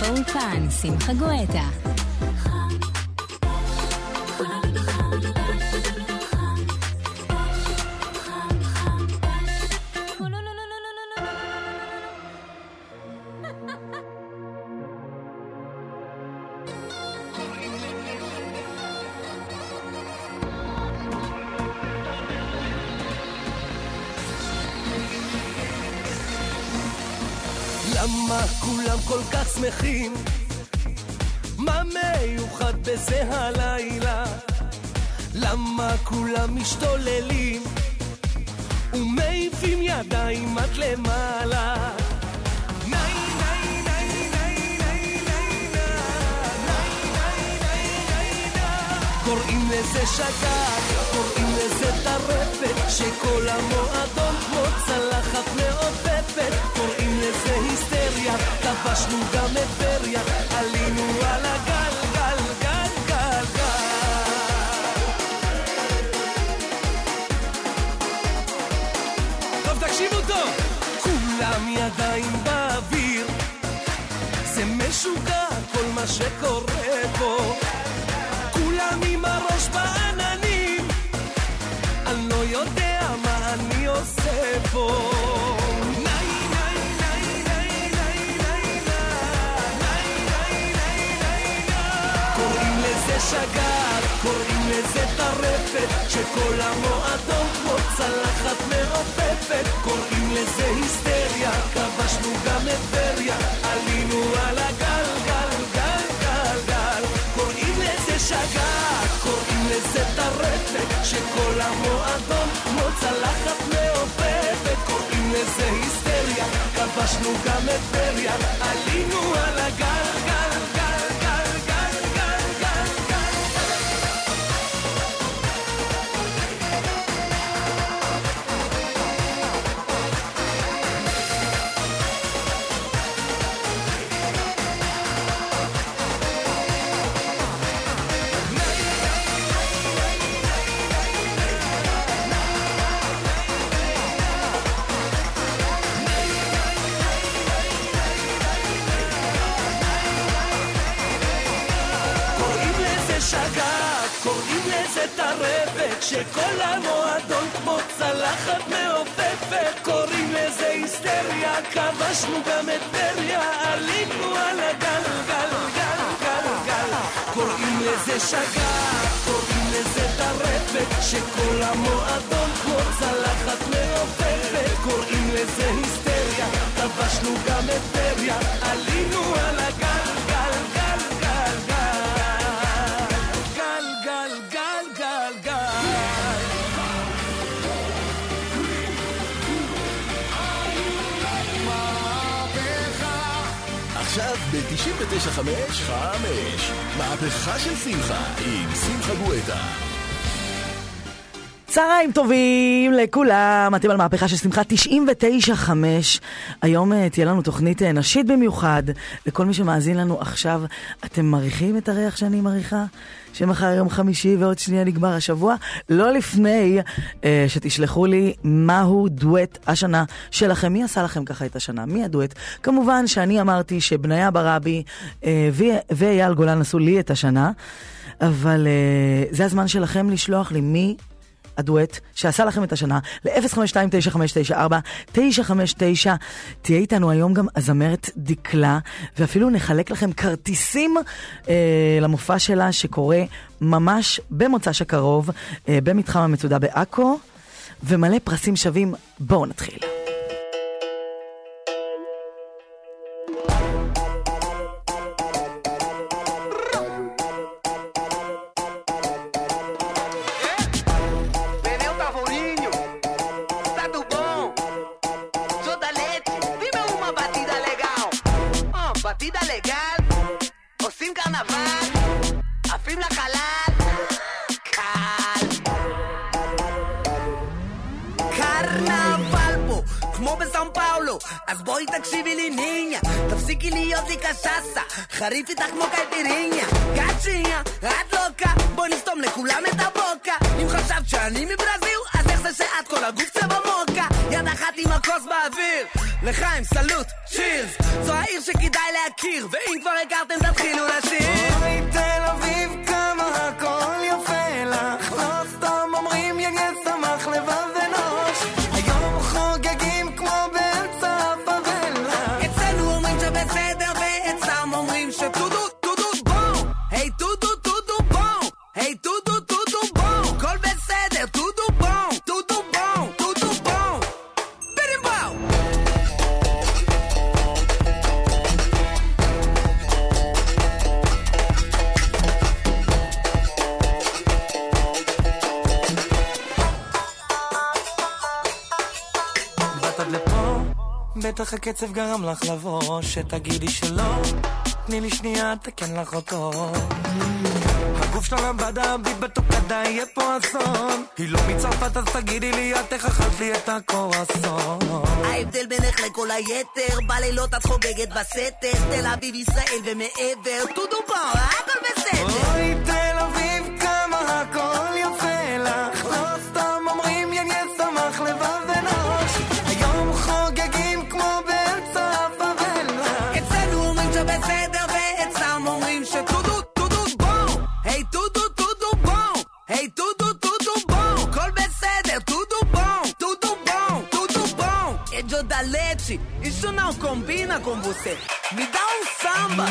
באולפן שמחה גואטה. למה כולם כל כך שמחים? מה מיוחד בזה הלילה? למה כולם משתוללים ומעיפים ידיים עד למעלה? ניי ניי ניי ניי ניי ניי ניי ניי ניי. קוראים לזה שגעת, קוראים לזה טרפת, שכל המועדון כמו צלחת מעופפת. קוראים לזה היסטריה, כבשנו גם את טבריה, עלינו על הגל גל גל גל גל. טוב תקשיבו טוב, כולם ידיים באוויר, זה משוגע כל מה שקורה פה, כולם עם הראש בעננים, אני לא יודע מה אני עושה פה. שגעת, קוראים לזה טרפת, שכל המועדון כמו צלחת מעופפת. קוראים לזה היסטריה, כבשנו גם את טבריה, עלינו על הגל גל גל גל גל. קוראים לזה שגעת, קוראים לזה טרפת, שכל המועדון כמו צלחת מעופפת. קוראים לזה היסטריה, כבשנו גם את טבריה, עלינו על הגל גל גל. שכל המועדון כמו צלחת מעופפת. קוראים לזה היסטריה, כבשנו גם את טבריה, עלינו על הגל גל גל גל גל. קוראים לזה שגעת, קוראים לזה טרפת, שכל המועדון כמו צלחת מעופפת. קוראים לזה היסטריה, כבשנו גם את טבריה, עלינו על הגל גל גל גל גל גל גל גל גל. עכשיו ב-99.5 מהפכה של שמחה עם שמחה גואטה. צהריים טובים לכולם, אתם על מהפכה של שמחה 99.5. היום תהיה לנו תוכנית נשית במיוחד לכל מי שמאזין לנו עכשיו. אתם מריחים את הריח שאני מריחה? שמחר יום חמישי ועוד שנייה נגמר השבוע, לא לפני שתשלחו לי מהו דואט השנה שלכם. מי עשה לכם ככה את השנה? מי הדואט? כמובן שאני אמרתי שבניה ברבי ואייל גולן עשו לי את השנה, אבל זה הזמן שלכם לשלוח לי מי הדואט שעשה לכם את השנה ל-052-9594-959. תהיה איתנו היום גם הזמרת דקלה, ואפילו נחלק לכם כרטיסים למופע שלה שקורה ממש במוצ"ש הקרוב במתחם המצודה בעכו, ומלא פרסים שווים. בואו נתחיל. כמו כמו בסאו פאולו. אז בואי תקשיבי לי ניניה, תפסיקי להיות לי קשסה, חריף איתך כמו קייפיריניה. קאצ'יניה, את לוקה, בואי נסתום לכולם את הבוקה. אם חשבת שאני מברזיל, אז איך זה שאת כל הגוף צבע מוקה? יד אחת עם הכוס באוויר, לחיים סלוט, שירס. זו העיר שכדאי להכיר, ואם כבר הכרתם תתחילו לשיר. אוי תל אביב כמה הכל יפה לך, לא סתם אומרים יניה שמח לבב ונוש, היום חוגגים כמו באמצע הפאבלה. אצלנו אומרים שבסדר ואצלם אומרים שטודו טודו בום, היי טודו טודו בום, היי טודו טודו בום, כל בסדר טודו בום, טודו בום, טודו בום, בירים בום. באת עד לפה, בטח הקצב גרם לך לבוא, שתגידי שלא, תני לי שנייה, תקן לך אותו. הגוף שלה למבדה, בי בתוקדה, יהיה פה אסון. היא לא מצרפת, אז תגידי לי, את איך אכלת לי את הקורסון. ההבדל בינך לכל היתר, בלילות את חוגגת בסתר, תל אביב ישראל ומעבר, טודו בום, הכל בסדר. אוי תל אביב כמה הכל יפה לך, לא סתם אומרים יניה שמח לבב ונוש, היום חוגגים כמו באמצע הפאבלה. אצלנו אומרים שבסדר ואצלם אומרים שטודו טודו בום, היי טודו טודו בום, היי טודו טודו בום, כל בסדר טודו bom, tudo bom. E giù da leche, isso não combina com você. Me dá um samba.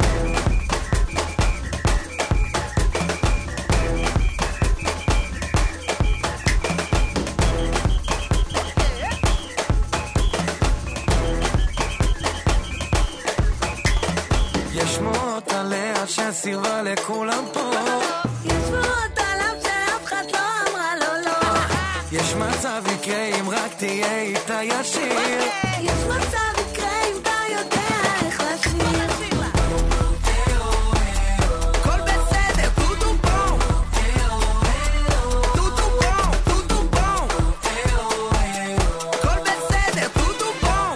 יש שמועות עליה שסירבה לכולם פה, יש שמועות עליו שאף אחד לא אמרה לו לא, יש מצב יקרה אם רק תהיה איתה ישיר, יש מצב יקרה אם אתה יודע איך לשיר, כל בסדר, טודו בום, טודו בום, טודו בום, כל בסדר, טודו בום,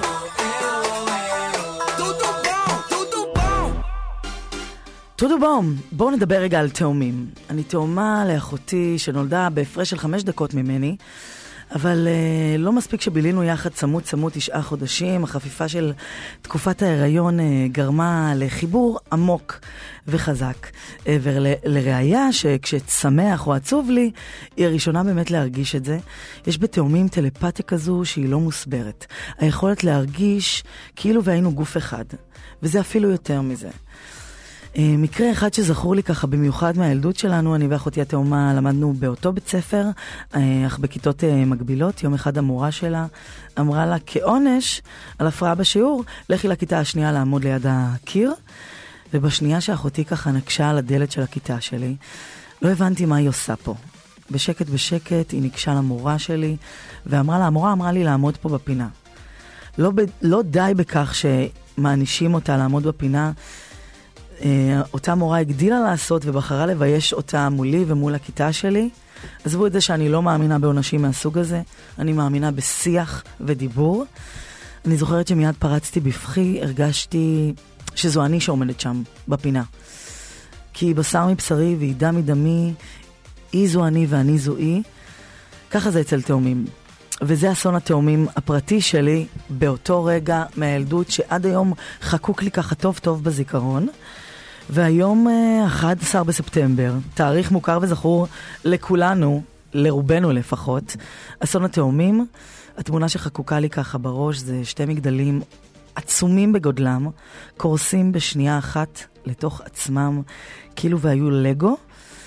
טודו בום, טודו בום. טודו בום, בואו נדבר רגע על תאומים. אני תאומה לאחותי שנולדה בהפרש של 5 דקות ממני, אבל לא מספיק שבילינו יחד צמוד 9 חודשים. החפיפה של תקופת ההיריון גרמה לחיבור עמוק וחזק. ולראיה שכשצמח או עצוב לי, היא הראשונה באמת להרגיש את זה. יש בתאומים טלפתיה כזו שהיא לא מוסברת. היכולת להרגיש כאילו והיינו גוף אחד. וזה אפילו יותר מזה. מקרה אחד שזכור לי ככה במיוחד מהילדות שלנו, אני ואחותי התאומה למדנו באותו בית ספר, אך בכיתות מקבילות. יום אחד המורה שלה אמרה לה כעונש על הפרעה בשיעור, לכי לכיתה השנייה לעמוד ליד הקיר, ובשנייה שאחותי ככה נקשה על הדלת של הכיתה שלי, לא הבנתי מה היא עושה פה. בשקט היא ניגשה למורה שלי ואמרה לה, המורה אמרה לי לעמוד פה בפינה. לא די בכך שמענישים אותה לעמוד בפינה, אותה מורה הגדילה לעשות ובחרה לבייש אותה מולי ומול הכיתה שלי. עזבו את זה שאני לא מאמינה בעונשים מהסוג הזה, אני מאמינה בשיח ודיבור. אני זוכרת שמיד פרצתי בבכי, הרגשתי שזו אני שעומדת שם בפינה. כי בשר מבשרי וידם מדמי, היא זו אני ואני זו היא. ככה זה אצל תאומים. וזה אסון התאומים הפרטי שלי באותו רגע מהילדות שעד היום חקוק לי ככה טוב בזיכרון. והיום 11 בספטמבר, תאריך מוכר וזכור לכולנו, לרובנו לפחות, אסון התאומים. התמונה שחקוקה לי ככה בראש זה 2 מגדלים עצומים בגודלם, קורסים בשנייה אחת לתוך עצמם, כאילו והיו לגו.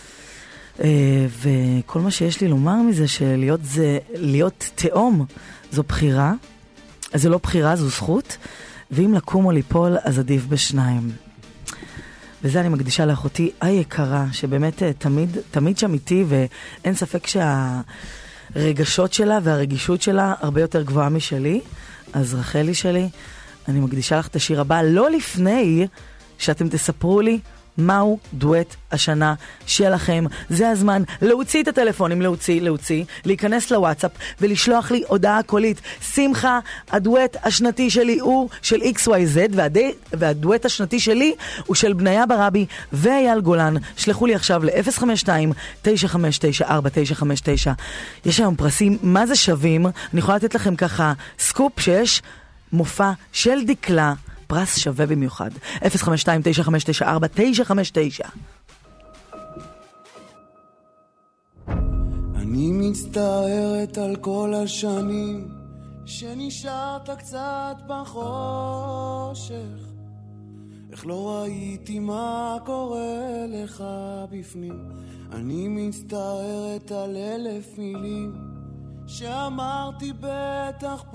וכל מה שיש לי לומר מזה להיות תאום זו בחירה, אז זה לא בחירה, זו זכות, ואם לקום או ליפול אז עדיף בשניים. וזה אני מקדישה לאחותי היקרה, שבאמת תמיד שם איתי, ואין ספק שהרגשות שלה והרגישות שלה הרבה יותר גבוהה משלי. אז רחלי שלי, אני מקדישה לך את השיר הבא, לא לפני שאתם תספרו לי מהו דואט השנה שלכם. זה הזמן להוציא את הטלפונים, להוציא, להיכנס לוואטסאפ ולשלוח לי הודעה קולית. שמחה, הדואט השנתי שלי הוא של XYZ, והדואט השנתי שלי הוא של בניה ברבי ואייל גולן. שלחו לי עכשיו ל-052-959-4959. יש היום פרסים, מה זה שווים? אני יכולה לתת לכם ככה סקופ שיש מופע של דקלה, פרס שווה במיוחד. 052-959-4959. אני מצטערת על כל השנים שנשארת קצת בחושך, איך לא ראיתי מה קורה לך בפנים. אני מצטערת על 1000 מילים שאמרתי בתחפושת,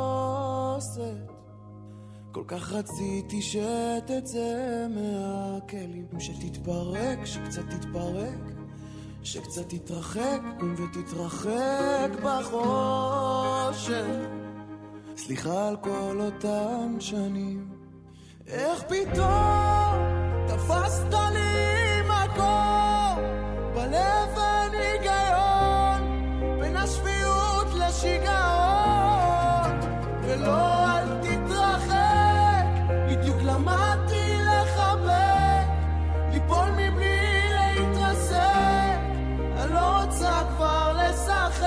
כל כך רציתי שתצא מהכלים, שתתפרק, שקצת תתפרק, שקצת תתרחק, קום ותתרחק בחושך. סליחה על כל אותן שנים, איך פתאום תפסת לי מקום בלב אין היגיון בין השפיות לשיגעון, ולא אל תתרחק, בדיוק למדתי לחבק, ליפול מבלי להתרסק, אני לא רוצה כבר לשחק.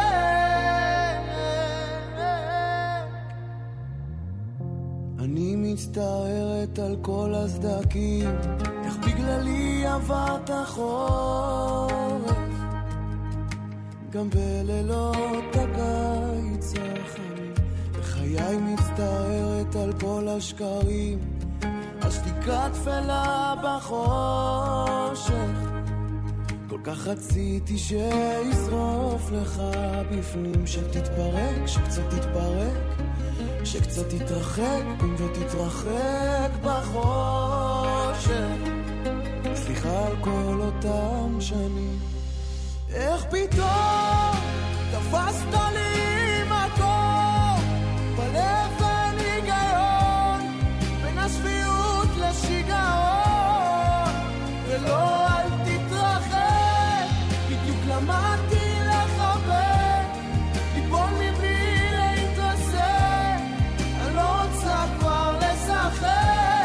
אני מצטערת על כל הסדקים, איך בגללי עברת חורף, גם בלילות הקיץ החמים. בחיי מצטערת על כל השקרים, השתיקה תפלה בחושך, כל כך רציתי שישרוף לך בפנים, שתתפרק, שקצת תתפרק, שקצת תתרחק, קום ותתרחק בחושך. סליחה על כל אותם שנים, איך פתאום תפסת לי מקום בלב אין היגיון בין השפיות לשיגעון, ולא אל תתרחק, בדיוק למדתי לחבק, ליפול מבלי להתרסק, אני לא רוצה כבר לשחק.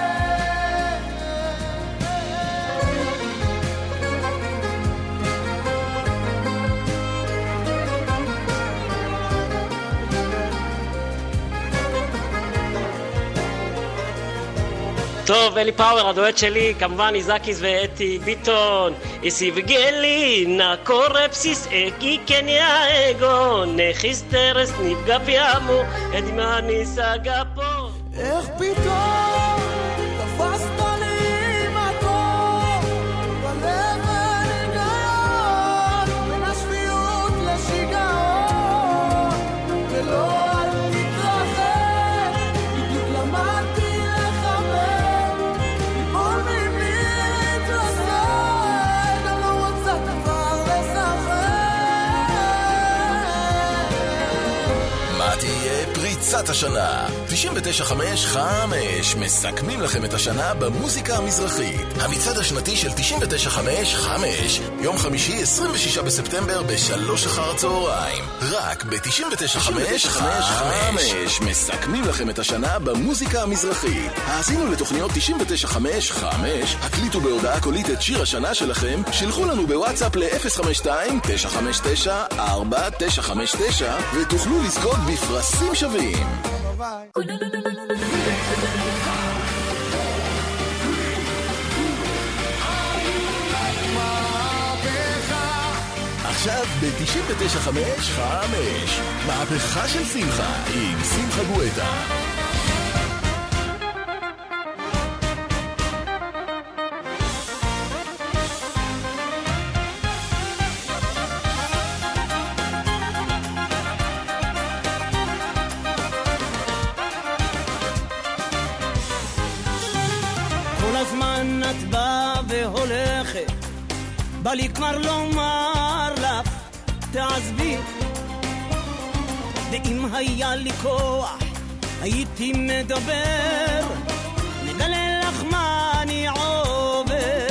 טוב, אלי פאוור, הדואט שלי, כמובן איזקיס ואתי ביטון. איסי וגלינה, קורפסיס, אקי קניה אגו, נחיסטרס נפגע פיאמו, אדימני סגה פה. איך פתאום תפסת לי מקום בלב אין היגיון בין השפיות לשיגעון, ולא אל תתרחק, בדיוק למדתי לחבק, ליפול מבלי להתרסק, אני לא רוצה כבר לשחק. מה תהיה פריצת השנה? 99.5 מסכמים לכם את השנה במוזיקה המזרחית. המצעד השנתי של 99.5 יום חמישי 26 בספטמבר ב-3 אחר הצהריים. רק ב-99.5 מסכמים לכם את השנה במוזיקה המזרחית. האזינו לתוכניות 99.5, הקליטו בהודעה קולית את שיר השנה שלכם, שלחו לנו בוואטסאפ ל-052-959-4959 ותוכלו לזכות בפרסים שווים. עכשיו ב-99.5 מהפכה של שמחה עם שמחה גואטה. את באה והולכת, בא לי כבר לומר לך תעזבי, ואם היה לי כוח הייתי מדבר, נגלה לך מה אני עובר.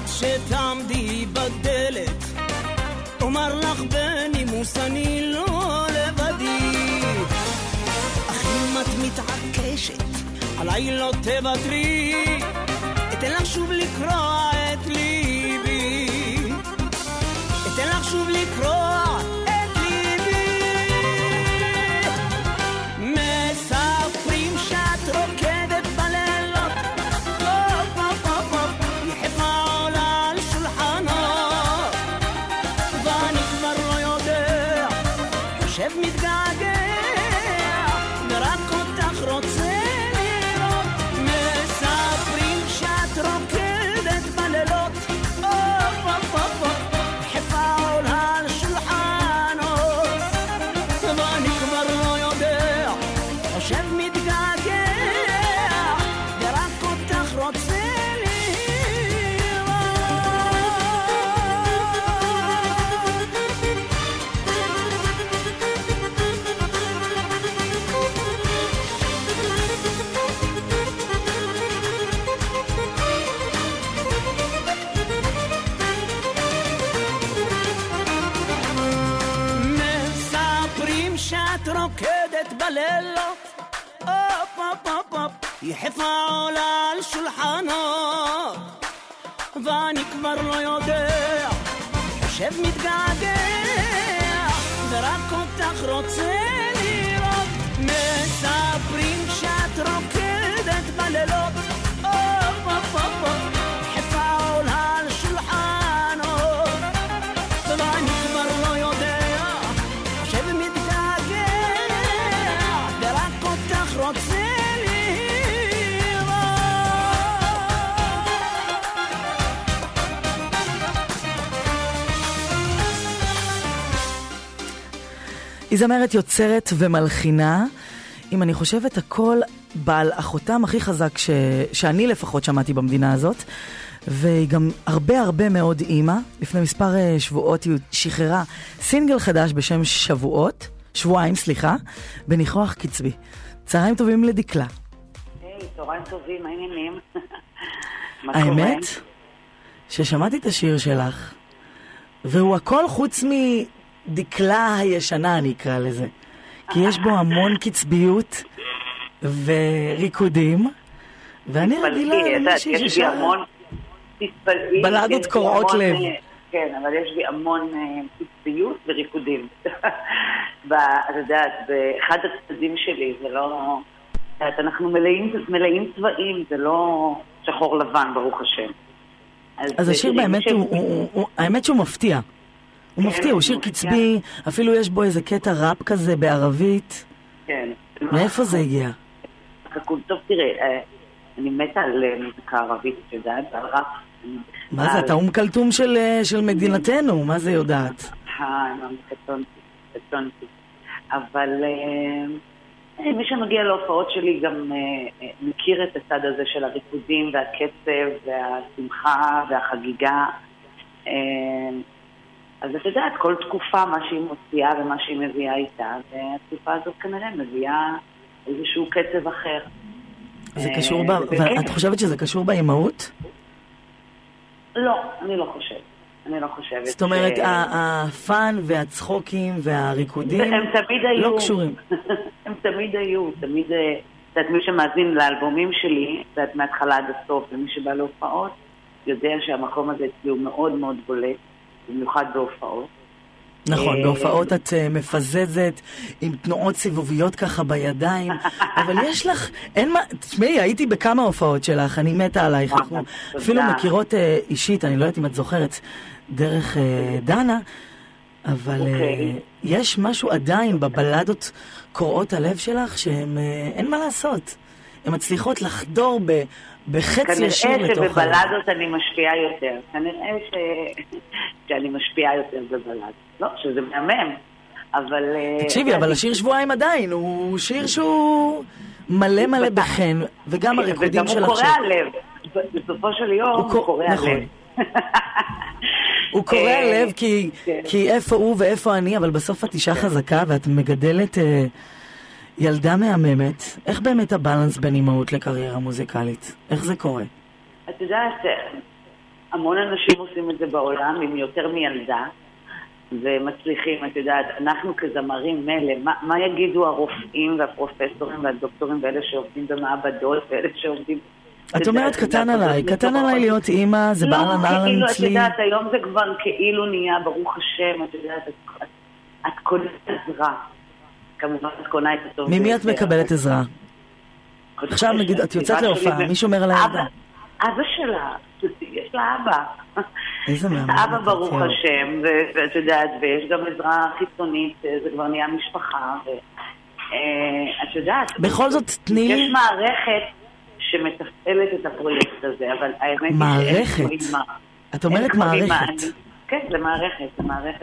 שתעמדי בדלת, אומר לך בנימוס אני לא לבדי, אך אם את מתעקשת עליי לא תוותרי, אתן לך שוב לקרוע את ליבי, אתן לך שוב לקרוע את ליבי. מספרים שאת רוקדת בלילות, יחפה עולה על שולחנות, ואני כבר לא יודע, חושב מתגעגע, ורק אותך רוצה לראות. מספרים שאת רוקדת בלילות, יחפה עולה על שולחנות, ואני כבר לא יודע, חושב מתגעגע, ורק אותך רוצה מספרים שאת רוקדת בלילות, יחפה עולה על שולחנות, ואני כבר לא יודע, חושב מתגעגע, ורק אותך רוצה לראות. מספרים שאת רוקדת בלילות, יחפה עולה על שולחנות, ואני כבר לא יודע, חושב מתגעגע, ורק אותך רוצה לראות. היא זמרת, יוצרת ומלחינה. אם אני חושבת הכל בעל החותם הכי חזק שאני לפחות שמעתי במדינה הזאת, והיא גם הרבה מאוד אימא. לפני מספר שבועות היא שחררה סינגל חדש בשם שבועיים, בניחוח קצבי. צהריים טובים לדקלה. צהריים טובים, מה העניינים? האמת ששמעתי את השיר שלך, והוא הכל חוץ מדקלה הישנה, אני אקרא לזה. כי יש בו המון קצביות וריקודים, ואני רגילה למישהי יש לי המון בלדות קורעות לב. כן, אבל יש לי המון קצביות וריקודים. את יודעת, באחד הצדדים שלי, זה לא... אנחנו מלאים צבעים, זה לא שחור לבן, ברוך השם. אז השיר באמת, האמת שהוא מפתיע. הוא מפתיע, הוא שיר קצבי, אפילו יש בו איזה קטע ראפ כזה בערבית. כן. מאיפה זה הגיע? טוב, תראה, אני מתה על מוזיקה ערבית, את יודעת, על ראפ. מה זה, אתה כלתום של מדינתנו, מה זה יודעת? קטונתי. אבל מי שמגיע להופעות שלי גם מכיר את הצד הזה של הריקודים והקצב והשמחה והחגיגה. אז את יודעת, כל תקופה, מה שהיא מוציאה ומה שהיא מביאה איתה, והתקופה הזאת כנראה מביאה איזשהו קצב אחר. זה קשור ואת חושבת שזה קשור באימהות? לא, אני לא חושבת. זאת אומרת, הפן והצחוקים והריקודים לא קשורים. הם תמיד היו, מי שמאזין לאלבומים שלי, מההתחלה עד הסוף, ומי שבא להופעות, יודע שהמקום הזה אצלי הוא מאוד מאוד בולט, במיוחד בהופעות. נכון, בהופעות את מפזזת עם תנועות סיבוביות ככה בידיים, אבל יש לך, אין מה, תשמעי, הייתי בכמה הופעות שלך, אני מתה עלייך, אנחנו אפילו מכירות אישית, אני לא יודעת אם את זוכרת, דרך דנה, אבל יש משהו עדיין בבלדות קוראות הלב שלך, שהן, אין מה לעשות, הן מצליחות לחדור בחצי ישיר לתוך כנראה שבבלדות אני משפיעה יותר. כנראה שאני משפיעה יותר בבלדות. לא, שזה מהמם. אבל... תקשיבי, אבל השיר שבועיים עדיין, הוא שיר שהוא מלא בחן, וגם הריקודים של עכשיו. וגם הוא קורא הלב. בסופו של יום הוא קורא הלב. הוא קורא הלב כי איפה הוא ואיפה אני, אבל בסוף את אישה חזקה ואת מגדלת ילדה מהממת. איך באמת הבלנס בין אימהות לקריירה מוזיקלית? איך זה קורה? את יודעת, המון אנשים עושים את זה בעולם עם יותר מילדה, ומצליחים, את יודעת, אנחנו כזמרים מלא, מה יגידו הרופאים והפרופסורים והדוקטורים ואלה שעובדים במעבדות ואלה שעובדים... את אומרת קטן עליי להיות אימא, זה בעל הנעל אצלי. את יודעת, היום זה כבר כאילו נהיה, ברוך השם, את יודעת, את קונה עזרה. כמובן את קונה את הטוב. ממי את מקבלת עזרה? עכשיו נגיד, את יוצאת להופעה, מישהו אומר על הילדה. אבא שלה, יש לה אבא. איזה מאמן. אבא ברוך השם, ואת יודעת, ויש גם עזרה חיצונית, זה כבר נהיה משפחה, ואת יודעת. בכל זאת, תני... יש מערכת שמתפעלת את הפרויקט הזה, אבל האמת היא שאין כמו את אומרת מערכת. כן, זה מערכת,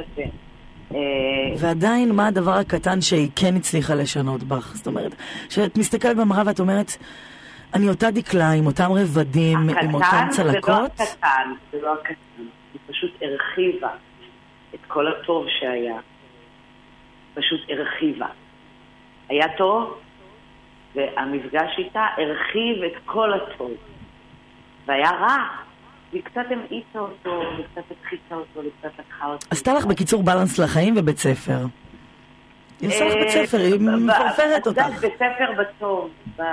ועדיין מה הדבר הקטן שהיא כן הצליחה לשנות בך? זאת אומרת, שאת מסתכלת במראה ואת אומרת, אני אותה דקלה עם אותם רבדים, עם אותם צלקות? זה לא הקטן, היא פשוט הרחיבה את כל הטוב שהיה. פשוט הרחיבה. היה טוב, והמפגש איתה הרחיב את כל הטוב. והיה רע. היא קצת המעיצה אותו, וקצת התחיצה אותו, וקצת לקחה אותו. עשתה לך בקיצור בלנס לחיים ובית ספר. היא עושה לך בית ספר, היא מפרפרת אותך. בית ספר בטוב.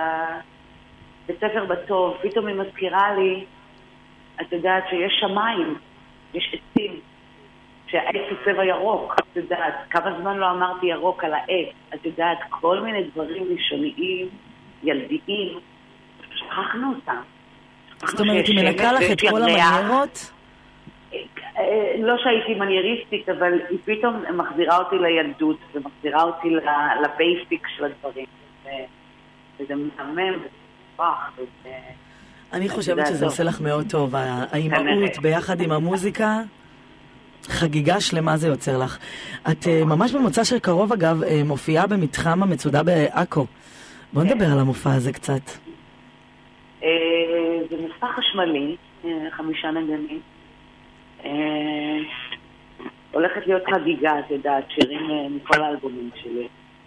בית ספר בטוב. פתאום היא מזכירה לי, את יודעת שיש שמיים, יש עצים, שהעץ הוא צבע ירוק. את יודעת, כמה זמן לא אמרתי ירוק על העץ. את יודעת, כל מיני דברים ראשוניים, ילדיים, שכחנו אותם. זאת אומרת, היא מנקה לך את כל המניירות? לא שהייתי מנייריסטית, אבל היא פתאום מחזירה אותי לילדות, ומחזירה אותי לבייסיק של הדברים. וזה מהמם, וזה פח, אני חושבת שזה עושה לך מאוד טוב. האימהות ביחד עם המוזיקה, חגיגה שלמה זה יוצר לך. את ממש במוצא של קרוב, אגב, מופיעה במתחם המצודה בעכו. בוא נדבר על המופע הזה קצת. זה מופע חשמלי, 5 נגנים. הולכת להיות חגיגה, את יודעת, שירים מכל האלבומים שלי.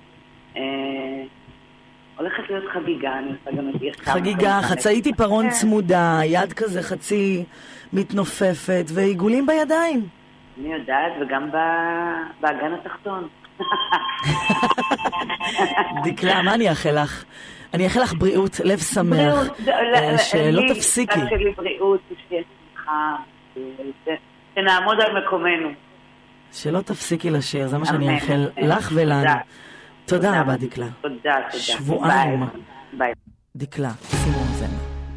הולכת להיות חגיגה, אני עושה גם את יחקר. חגיגה, חצאית עיפרון צמודה, יד כזה חצי מתנופפת, ועיגולים בידיים. אני יודעת, וגם באגן התחתון. דקלה, מה אני אאחל לך? אני אאחל לך בריאות, לב שמח, שלא תפסיקי. אני שלי בריאות, שתהיה שמחה, שנעמוד על מקומנו. שלא תפסיקי לשיר, זה מה שאני אאחל לך ולנו. תודה רבה, דקלה. תודה. שבועיים. ביי. דקלה, שימו זן.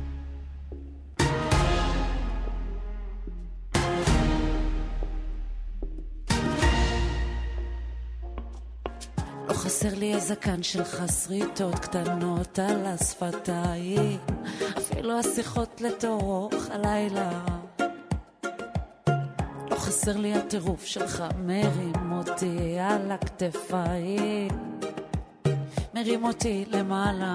לא חסר לי הזקן שלך שריטות קטנות על השפתיים, אפילו השיחות לתורך הלילה. לא חסר לי הטירוף שלך מרים אותי על הכתפיים, מרים אותי למעלה.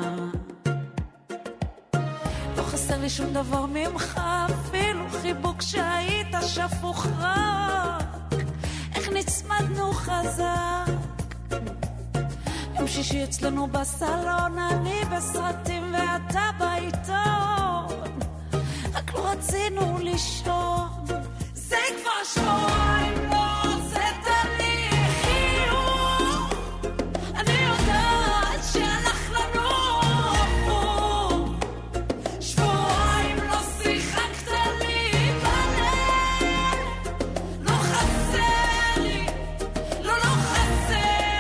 לא חסר לי שום דבר ממך, אפילו חיבוק שהיית שפוך רק. איך נצמדנו חזק, יום שישי אצלנו בסלון, אני בסרטים ואתה בעיתון, רק לא רצינו לישון. זה כבר שבועיים לא עושית לי חיוך, אני יודעת שהלך לנו הפוך. שבועיים לא שיחקת לי בלב, לא חסר לי, לא חסר.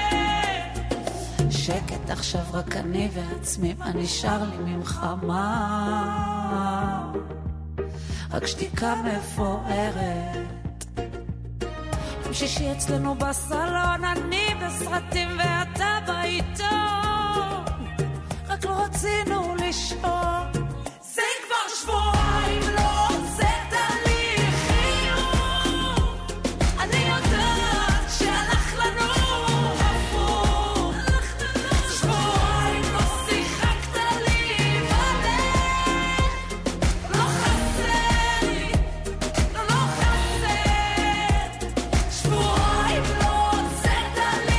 שקט עכשיו רק אני ועצמי, מה נשאר לי ממך? מה? רק שתיקה מפוארת. יום שישי אצלנו בסלון, אני בסרטים ואתה בעיתון, רק לא רצינו לישון. זה כבר שבועיים לא הוצאת לי חיוך, אני יודעת שהלך לנו הפוך. שבועיים לא שיחקת לי בלב, לא חסר לי, לא חסר. שבועיים לא הוצאת לי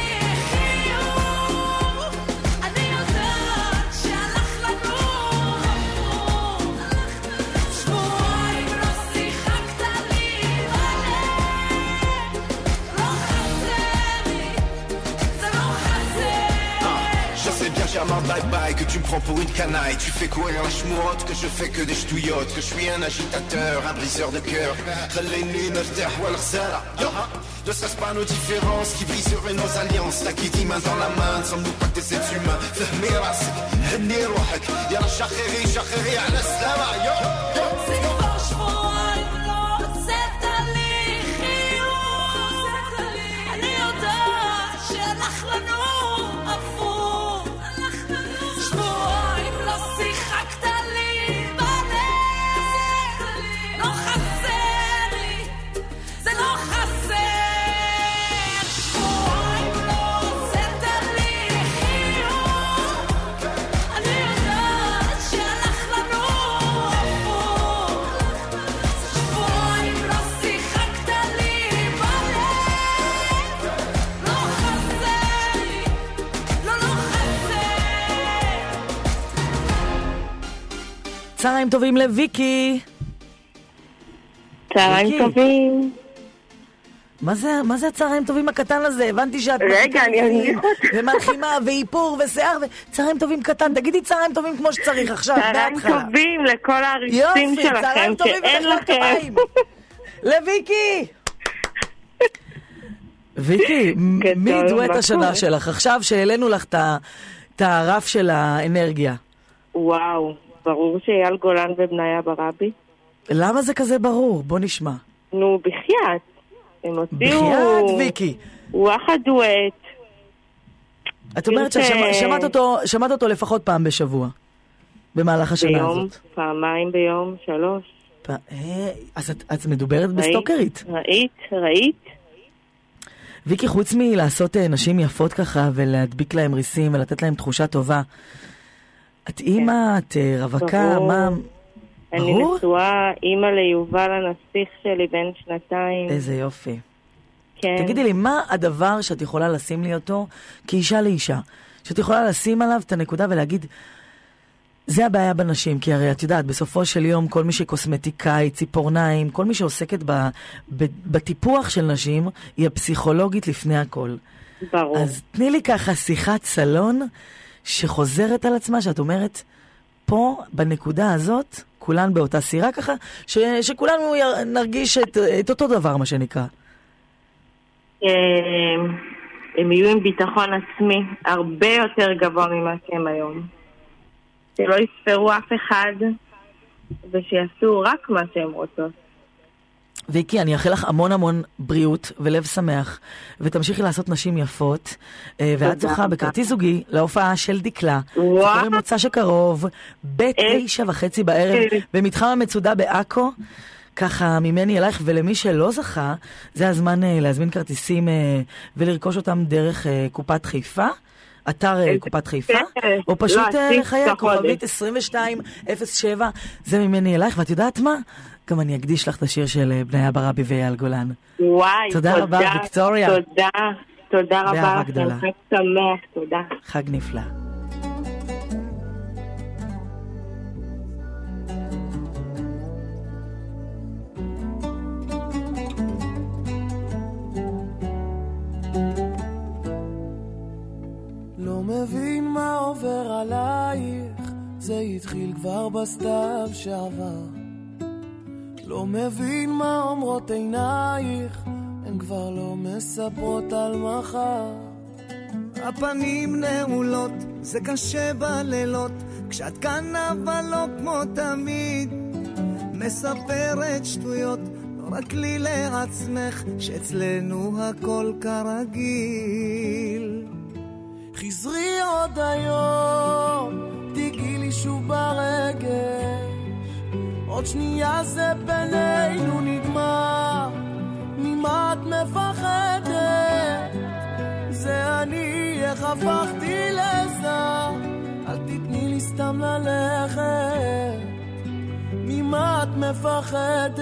drive-by, que tu me prends pour une canaille. Tu fais courir la chmourotte, que je fais que des ch'touillottes, que je suis un agitateur, un briseur de cœur. Ne serait-ce pas nos différences qui briseraient nos alliances. Là qui dit main dans la main, ne sommes-nous pas des êtres humains? فهمي راسك هني روحك يا شخيري شخيري على السلامة يو זה כבר שבועיים לא הוצאת לי חיוך, אני יודעת שהלך לנו הפוך, שבועיים לא שיחקת לי בלב, לא חסר לי, זה לא חסר, שבועיים לא הוצאת לי חיוך, אני יודעת שהלך לנו הפוך, שבועיים לא שיחקת לי בלב, לא חסר לי, לא חסר. צהריים טובים לוויקי. צהריים ויקי. טובים. מה זה הצהריים טובים הקטן הזה? הבנתי שאת רגע, אני אניח אותך. ומלחימה ואיפור ושיער צהריים טובים קטן. תגידי צהריים טובים כמו שצריך עכשיו, צהריים בהתחלה. טובים לכל העריצים יופי, שלכם, צהריים טובים שאין ומחיאות לכם. כפיים. לוויקי! ויקי, מי דואט מה השנה קורה? שלך? עכשיו שהעלינו לך את הרף של האנרגיה. וואו, ברור שאייל גולן ובניה ברבי. למה זה כזה ברור? בוא נשמע. נו, בחייאת. הם הוציאו... בחייאת, ויקי. וואחד דואט. את אומרת ששמעת אותו לפחות פעם בשבוע, במהלך השנה ביום, הזאת. פעמיים ביום, 3. אז את מדוברת בסטוקרית. ראית? ויקי, חוץ מלעשות נשים יפות ככה ולהדביק להם ריסים ולתת להם תחושה טובה, את אימא, את רווקה, מה... אני ברור? נשואה, אימא ליובל הנסיך שלי בן 2. איזה יופי. כן. תגידי לי, מה הדבר שאת יכולה לשים לי אותו כאישה לאישה? שאת יכולה לשים עליו את הנקודה ולהגיד, זה הבעיה בנשים, כי הרי את יודעת, בסופו של יום כל מי שקוסמטיקאי, ציפורניים, כל מי שעוסקת בטיפוח של נשים, היא הפסיכולוגית לפני הכל. ברור. אז תני לי ככה שיחת סלון שחוזרת על עצמה, שאת אומרת, פה בנקודה הזאת, כולן באותה סירה ככה, שכולנו נרגיש את אותו דבר, מה שנקרא. הם יהיו עם ביטחון עצמי הרבה יותר גבוה ממה שהם היום. שלא יספרו אף אחד ושיעשו רק מה שהם רוצות. ויקי, אני אאחל לך המון המון בריאות ולב שמח, ותמשיכי לעשות נשים יפות, ואת זוכה בכרטיס זוגי להופעה של דקלה, שקוראים מוצא שקרוב, ב-9:30 בערב, במתחם המצודה בעכו, ככה ממני אלייך, ולמי שלא זכה, זה הזמן להזמין כרטיסים ולרכוש אותם דרך קופת חיפה, אתר קופת חיפה, או פשוט לחיי כוכבית 2207, זה ממני אלייך, ואת יודעת מה? גם אני אקדיש לך את השיר של בניה ברבי ואייל גולן. וואי, תודה רבה, ויקטוריה. תודה רבה. באהבה גדולה. חג שמח, תודה. חג נפלא. לא מבין מה עובר עלייך, זה התחיל כבר בסתיו שעבר. לא מבין מה אומרות עינייך, הן כבר לא מספרות על מחר. הפנים נעולות, זה קשה בלילות, כשאת כאן אבל לא כמו תמיד. מספרת שטויות, לא רק לי לעצמך, שאצלנו הכל כרגיל. חזרי עוד היום, תגיעי לי שוב ברגש, עוד שנייה זה בינינו נגמר. ממה את מפחדת? זה אני, איך הפכתי לזר. אל תתני לי סתם ללכת, ממה את מפחדת?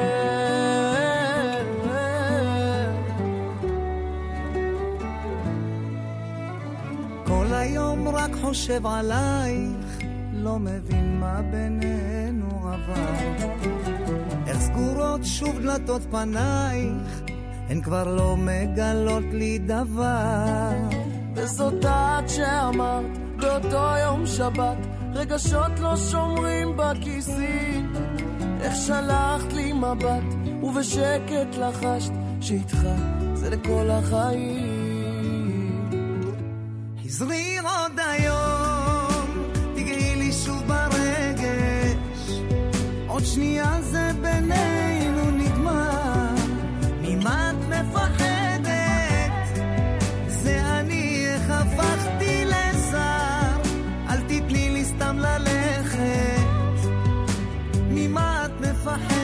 כל היום רק חושב עלייך, לא מבין מה בינינו עבר. איך סגורות שוב דלתות פנייך, הן כבר לא מגלות לי דבר. וזאת את שאמרת באותו יום שבת, רגשות לא שומרים בכיסים. איך שלחת לי מבט ובשקט לחשת שאיתך זה לכל החיים. חזרי עוד היום, תגעי לי שוב ברגש, עוד שנייה זה בינינו נגמר. ממה את מפחדת? זה אני, איך הפכתי לזר. אל תתני לי סתם ללכת, ממה את מפחדת?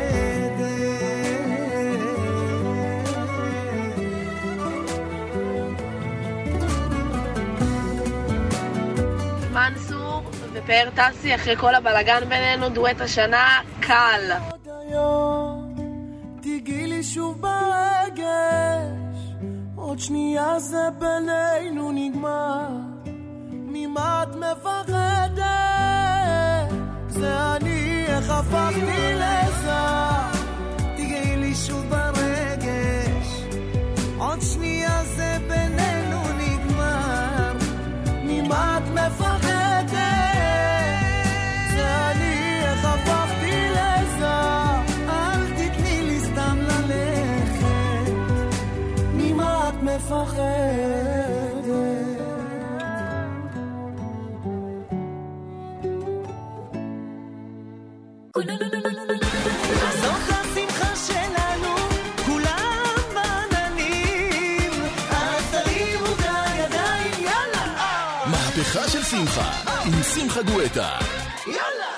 מנסור ופאר טסי, אחרי כל הבלגן בינינו, דואט השנה קל. תגיעי לי שוב ברגש, עוד שנייה זה בינינו נגמר. ממה את מפחדת? זה אני, איך הפכתי לזר. תגיעי לי שוב ברגש, עוד שנייה זה בינינו נגמר. ממה את מפחדת? זה אני, איך הפכתי לזר. אל תתני לי סתם ללכת, ממה את מפחדת? זאת השמחה שלנו, כולם בעננים, אז תרימו את הידיים, יאללה. מהפכה של שמחה עם שמחה גואטה. יאללה.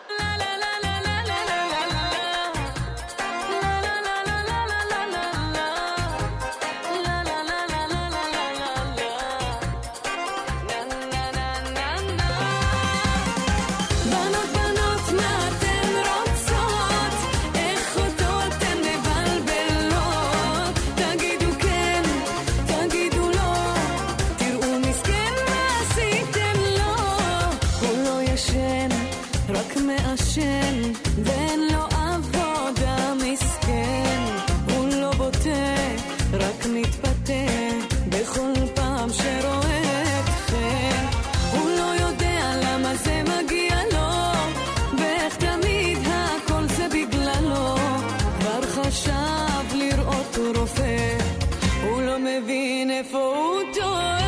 ואין לו עבודה מסכן, הוא לא בוטה, רק מתפתה בכל פעם שרואה אתכם. הוא לא יודע למה זה מגיע לו, ואיך תמיד הכל זה בגללו. כבר חשב לראות רופא, הוא לא מבין איפה הוא טועה.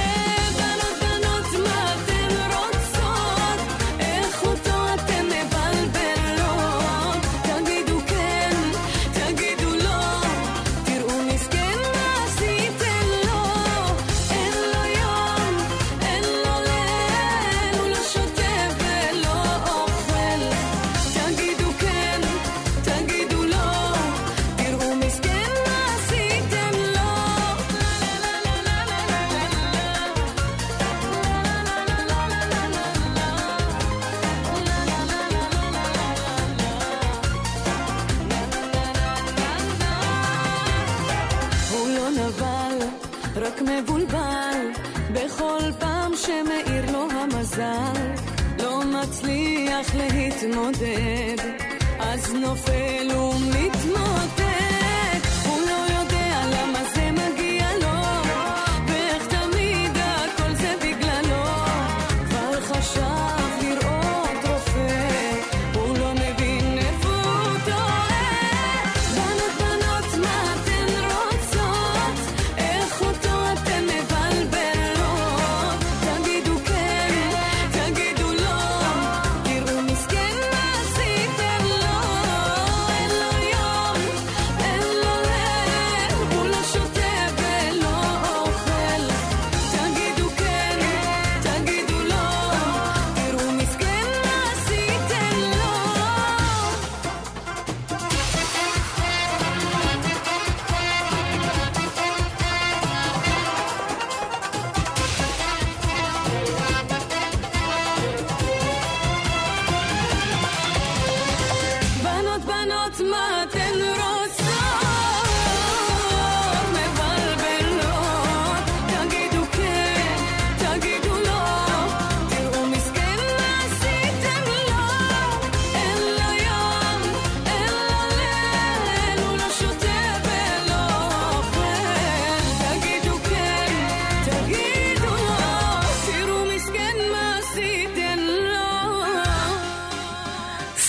מבולבל בכל פעם שמאיר לו המזל, לא מצליח להתמודד, אז נופל ומתמוטט. הוא לא יודע למה זה מגיע לו, ואיך תמיד הכל זה בגללו. כבר חשב לראות רופא, הוא לא מבין איפה הוא טועה. בנות בנות מה אתן רוצות, איך אותו אתן מבלבלות. תגידו כן, תגידו לא, תראו מסכן מה עשיתם לו. אין לו יום,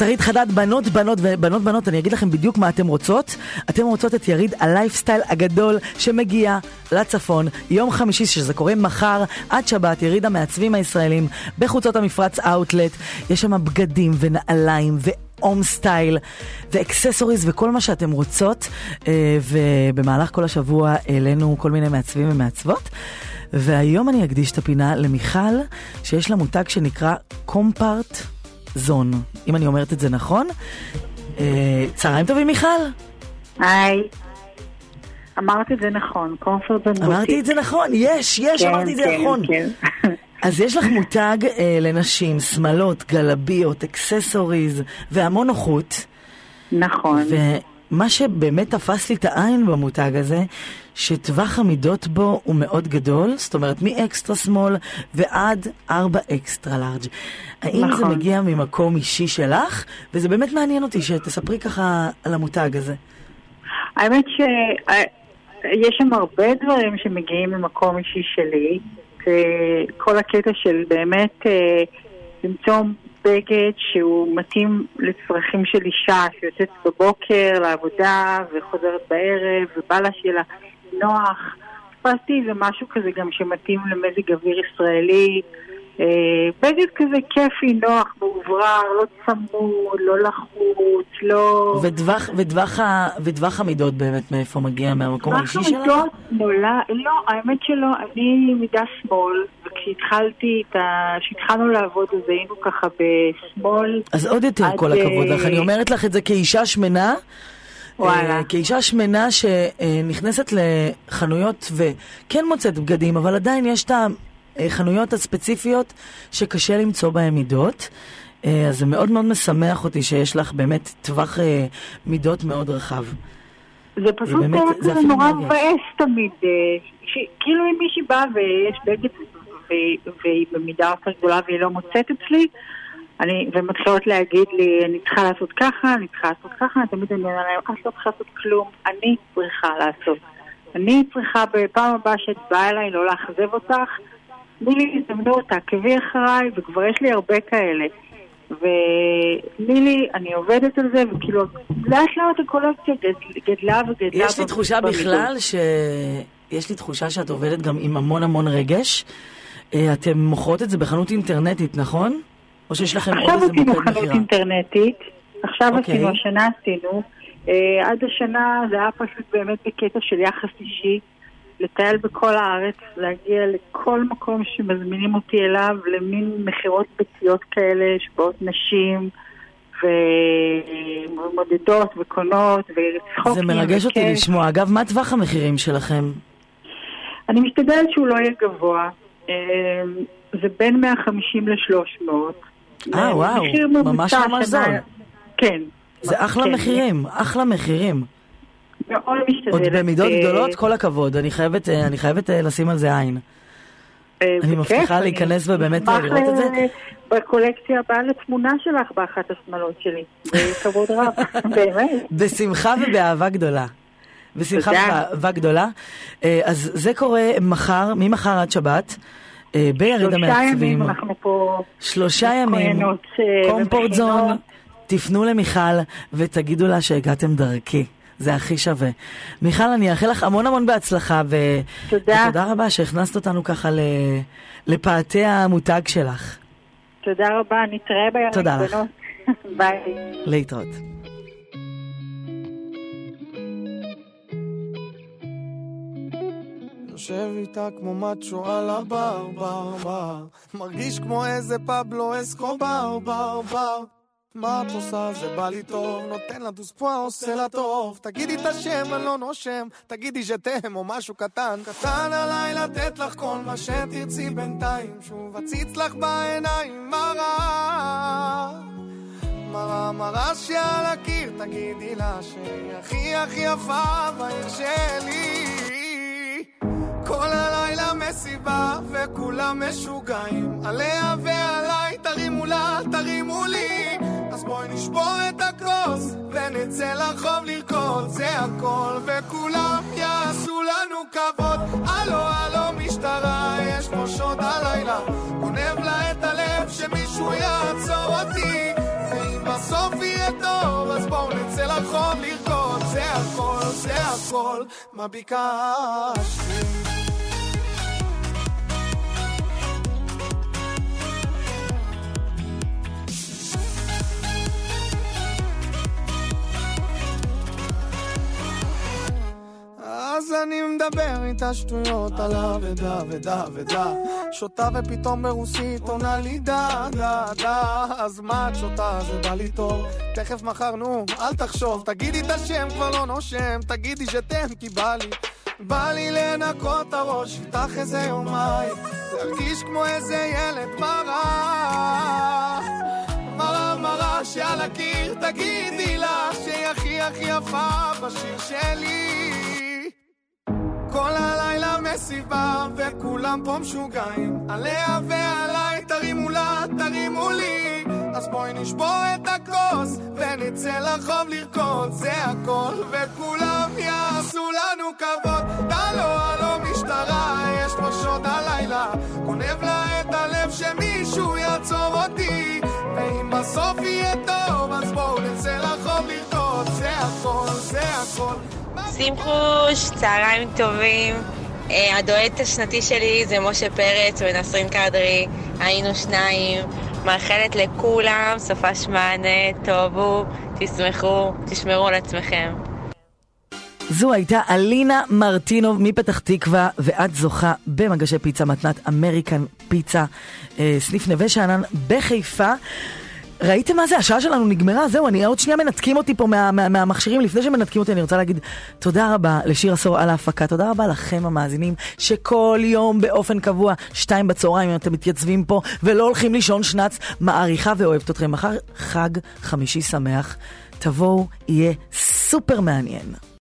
שרית חדד, בנות, בנות ובנות בנות, אני אגיד לכם בדיוק מה אתם רוצות. אתם רוצות את יריד הלייפסטייל הגדול שמגיע לצפון יום חמישי, שזה קורה מחר עד שבת, יריד המעצבים הישראלים בחוצות המפרץ אאוטלט. יש שם בגדים ונעליים ואום סטייל ואקססוריז וכל מה שאתם רוצות, ובמהלך כל השבוע אלינו כל מיני מעצבים ומעצבות. והיום אני אקדיש את הפינה למיכל, שיש לה מותג שנקרא קומפורט זון, אם אני אומרת את זה נכון. צהריים טובים מיכל. היי, אמרתי את זה נכון, קומפורט זון בוטיק. אמרתי את זה נכון, יש, כן, אמרתי את זה כן, נכון. כן. אז יש לך מותג לנשים, שמלות, גלביות, אקססוריז והמון נוחות. נכון. ומה שבאמת תפס לי את העין במותג הזה, שטווח המידות בו הוא מאוד גדול, זאת אומרת מאקסטרה סמול ועד 4 אקסטרה לארג'. האם נכון. זה מגיע ממקום אישי שלך? וזה באמת מעניין אותי שתספרי ככה על המותג הזה. האמת שיש שם הרבה דברים שמגיעים ממקום אישי שלי, כל הקטע של באמת למצוא בגד שהוא מתאים לצרכים של אישה שיוצאת בבוקר לעבודה וחוזרת בערב ובא לה שיהיה לה נוח. פסתי זה משהו כזה גם שמתאים למזג אוויר ישראלי, בגד כזה כיפי, נוח, מעוברר, לא צמוד, לא לחוץ, לא... ודווח המידות באמת מאיפה מגיע? מהמקום האישי שלך? דווח המידות נולד, לא, האמת שלא, אני מידה שמאל, וכשהתחלנו לעבוד אז היינו ככה בשמאל. אז עוד יותר כל הכבוד לך, אני אומרת לך את זה כאישה שמנה, כאישה שמנה שנכנסת לחנויות וכן מוצאת בגדים, אבל עדיין יש את החנויות הספציפיות שקשה למצוא בהן מידות. אז זה מאוד מאוד משמח אותי שיש לך באמת טווח מידות מאוד רחב. זה פשוט זה נורא מבאס תמיד, כאילו אם מישהי באה ויש בגד והיא במידה יותר גדולה והיא לא מוצאת אצלי, ומתחילות להגיד לי, אני צריכה לעשות ככה, אני צריכה לעשות ככה, תמיד אני אומר להם, אני לא צריכה לעשות כלום, אני צריכה לעשות. אני צריכה בפעם הבאה שאת באה אליי לא לאכזב אותך, תני לי תזמנו אותה, קבי אחריי, וכבר יש לי הרבה כאלה. ונילי, אני עובדת על זה, וכאילו, לאט לאט הקולקציה גדלה וגדלה. יש לי תחושה בכלל יש לי תחושה שאת עובדת גם עם המון המון רגש. אתם מוכרות את זה בחנות אינטרנטית, נכון? או שיש לכם עוד איזה מוקד מחירה? עכשיו עשינו חנות אינטרנטית, עכשיו עשינו, השנה עשינו. עד השנה זה היה פשוט באמת בקטע של יחס אישי, לטייל בכל הארץ, להגיע לכל מקום שמזמינים אותי אליו, למין מחירות ביתיות כאלה, שבאות נשים ומודדות וקונות וצחוקים. זה מרגש אותי לשמוע. אגב, מה טווח המחירים שלכם? אני משתדלת שהוא לא יהיה גבוה. זה בין 150 ל-300. וואו, ממש ממש זול. כן. זה אחלה מחירים, אחלה מחירים. עוד במידות גדולות, כל הכבוד. אני חייבת לשים על זה עין. אני מבטיחה להיכנס ובאמת לראות את זה. בקולקציה הבאה לתמונה שלך באחת השמלות שלי. בכבוד רב, באמת. בשמחה ובאהבה גדולה. בשמחה ובאהבה גדולה. אז זה קורה מחר, ממחר עד שבת, ביריד המעצבים. 3 ימים, קומפורט זון. תפנו למיכל ותגידו לה שהגעתם דרכי. זה הכי שווה. מיכל, אני אאחל לך המון המון בהצלחה, ותודה רבה שהכנסת אותנו ככה לפאתי המותג שלך. תודה רבה, נתראה בימים. תודה לך. ביי. להתראות. יושב איתה כמו מצ'ו על הבר, בר, בר, מרגיש כמו איזה פבלו אסקובר, בר, בר. מה את עושה? זה בא לי טוב, נותן לה דוספואה, עושה לה טוב. תגידי את השם, אני לא נושם, תגידי שתם או משהו קטן. קטן עליי לתת לך כל מה שתרצי בינתיים, שוב הציץ לך בעיניים, מראה מראה מראה שעל הקיר, תגידי לה שהיא הכי הכי יפה בעיר שלי. כל הלילה מסיבה וכולם משוגעים, עליה ועליי, תרימו לה, תרימו לי. אז בואי נשבור את הכוס ונצא לרחוב לרקוד, זה הכל וכולם יעשו לנו כבוד. הלו הלו משטרה, יש פה שוד הלילה, גונב לה את הלב שמישהו יעצור אותי, ואם בסוף הכל מה ביקשתי. אז אני מדבר איתה שטויות על אבדה ודה ודה, שותה ופתאום ברוסית עונה לי דה דה דה. אז מה את שותה? זה בא לי טוב, תכף מחר נו אל תחשוב, תגידי את השם כבר לא נושם, תגידי שתם כי בא לי לנקות את הראש איתך איזה יומיים, להרגיש כמו איזה ילד מרה שעל הקיר, תגידי לה שהיא הכי הכי יפה בשיר שלי. כל הלילה מסיבה וכולם פה משוגעים, עליה ועליי, תרימו לה, תרימו לי. אז בואי נשבור את הכוס ונצא לחוב לרקוד, זה הכל וכולם יעשו לנו כבוד. הלו משטרה, יש פה שוד הלילה, גונב לה את הלב שמישהו יעצור אותי, ואם בסוף יהיה טוב אז בואו נצא לחוב לרקוד, זה הכל, זה הכל. שמחוש, צהריים טובים. הדואט השנתי שלי זה משה פרץ ונסרין קדרי, היינו שניים. מאחלת לכולם סופה שמענה, טובו, תשמחו, תשמרו על עצמכם. זו הייתה אלינה מרטינוב מפתח תקווה, ואת זוכה במגשי פיצה מתנת אמריקן פיצה, סניף נווה שאנן בחיפה. ראיתם מה זה? השעה שלנו נגמרה, זהו, אני עוד שנייה מנתקים אותי פה מהמכשירים. לפני שמנתקים אותי אני רוצה להגיד תודה רבה לשיר עשור על ההפקה, תודה רבה לכם המאזינים שכל יום באופן קבוע 2 בצהריים אם אתם מתייצבים פה ולא הולכים לישון שנץ, מעריכה ואוהבת אתכם. מחר חג חמישי שמח, תבואו, יהיה סופר מעניין.